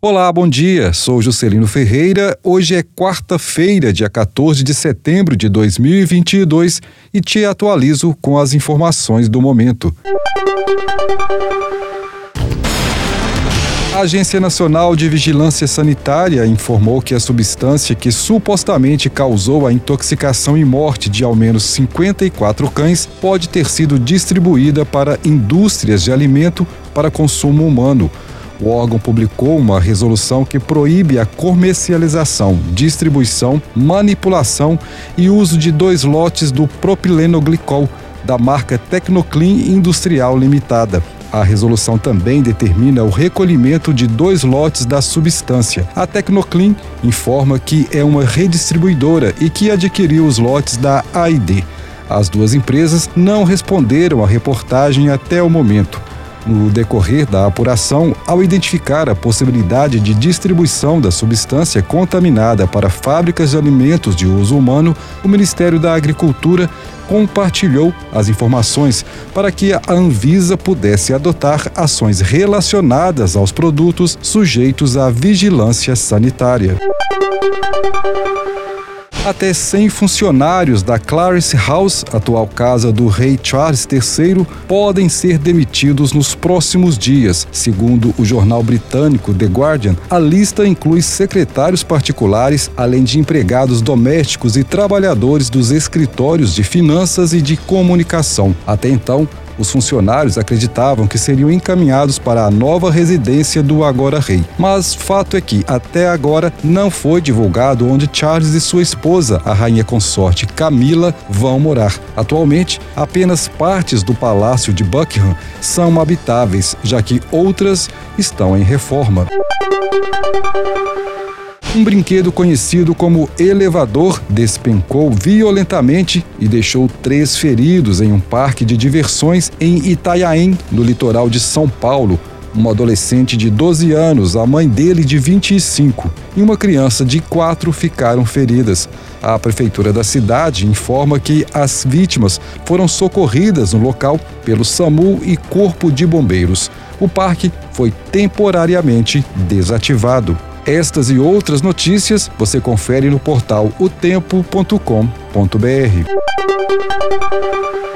Olá, bom dia. Sou Juscelino Ferreira. Hoje é quarta-feira, dia 14 de setembro de 2022 e te atualizo com as informações do momento. A Agência Nacional de Vigilância Sanitária informou que a substância que supostamente causou a intoxicação e morte de ao menos 54 cães pode ter sido distribuída para indústrias de alimento para consumo humano. O órgão publicou uma resolução que proíbe a comercialização, distribuição, manipulação e uso de 2 lotes do propilenoglicol da marca Tecnoclean Industrial Limitada. A resolução também determina o recolhimento de 2 lotes da substância. A Tecnoclean informa que é uma redistribuidora e que adquiriu os lotes da A&D. As 2 empresas não responderam à reportagem até o momento. No decorrer da apuração, ao identificar a possibilidade de distribuição da substância contaminada para fábricas de alimentos de uso humano, o Ministério da Agricultura compartilhou as informações para que a Anvisa pudesse adotar ações relacionadas aos produtos sujeitos à vigilância sanitária. Até 100 funcionários da Clarence House, atual casa do rei Charles III, podem ser demitidos nos próximos dias. Segundo o jornal britânico The Guardian, a lista inclui secretários particulares, além de empregados domésticos e trabalhadores dos escritórios de finanças e de comunicação. Até então, os funcionários acreditavam que seriam encaminhados para a nova residência do agora rei. Mas fato é que, até agora, não foi divulgado onde Charles e sua esposa, a rainha consorte Camila, vão morar. Atualmente, apenas partes do Palácio de Buckingham são habitáveis, já que outras estão em reforma. Um brinquedo conhecido como elevador despencou violentamente e deixou 3 feridos em um parque de diversões em Itanhaém, no litoral de São Paulo. Uma adolescente de 12 anos, a mãe dele de 25 e uma criança de 4 ficaram feridas. A prefeitura da cidade informa que as vítimas foram socorridas no local pelo SAMU e Corpo de Bombeiros. O parque foi temporariamente desativado. Estas e outras notícias você confere no portal otempo.com.br.